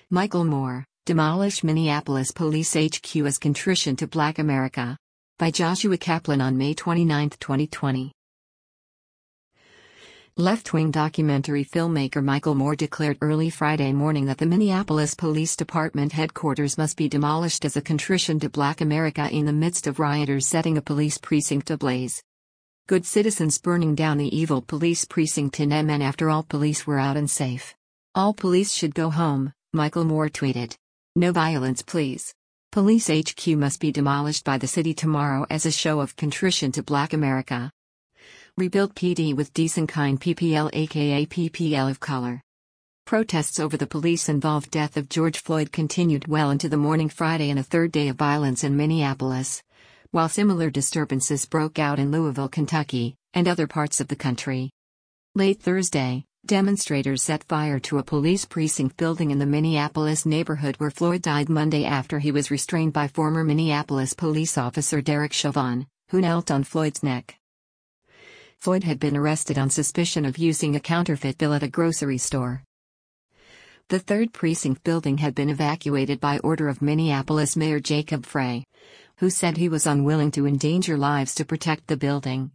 Michael Moore, demolish Minneapolis Police HQ as contrition to Black America. By Joshua Kaplan on May 29, 2020. Left-wing documentary filmmaker Michael Moore declared early Friday morning that the Minneapolis Police Department headquarters must be demolished as a contrition to Black America in the midst of rioters setting a police precinct ablaze. Good citizens burning down the evil police precinct in MN after all police were out and safe. All police should go home, Michael Moore tweeted. No violence please. Police HQ must be demolished by the city tomorrow as a show of contrition to Black America. Rebuild PD with decent kind PPL aka PPL of color. Protests over the police-involved death of George Floyd continued well into the morning Friday in a third day of violence in Minneapolis, while similar disturbances broke out in Louisville, Kentucky, and other parts of the country. Late Thursday, demonstrators set fire to a police precinct building in the Minneapolis neighborhood where Floyd died Monday after he was restrained by former Minneapolis police officer Derek Chauvin, who knelt on Floyd's neck. Floyd had been arrested on suspicion of using a counterfeit bill at a grocery store. The 3rd Precinct building had been evacuated by order of Minneapolis Mayor Jacob Frey, who said he was unwilling to endanger lives to protect the building.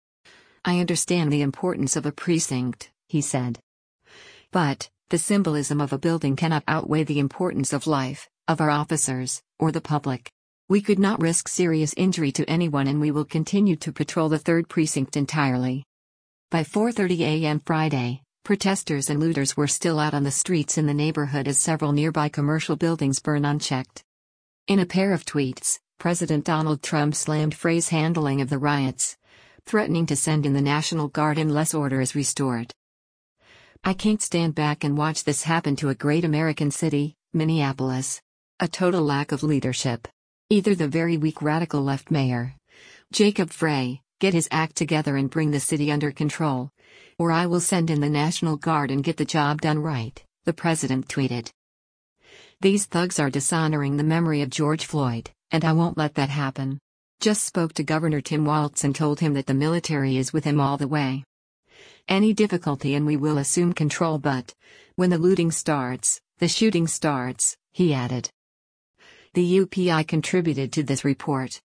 I understand the importance of a precinct, he said. But, the symbolism of a building cannot outweigh the importance of life, of our officers, or the public. We could not risk serious injury to anyone and we will continue to patrol the 3rd Precinct entirely. By 4:30 a.m. Friday, protesters and looters were still out on the streets in the neighborhood as several nearby commercial buildings burn unchecked. In a pair of tweets, President Donald Trump slammed Frey's handling of the riots, threatening to send in the National Guard unless order is restored. I can't stand back and watch this happen to a great American city, Minneapolis. A total lack of leadership. Either the very weak radical left mayor, Jacob Frey, get his act together and bring the city under control, or I will send in the National Guard and get the job done right, the president tweeted. These thugs are dishonoring the memory of George Floyd, and I won't let that happen. Just spoke to Governor Tim Walz and told him that the military is with him all the way. Any difficulty and we will assume control, but when the looting starts, the shooting starts, he added. The UPI contributed to this report.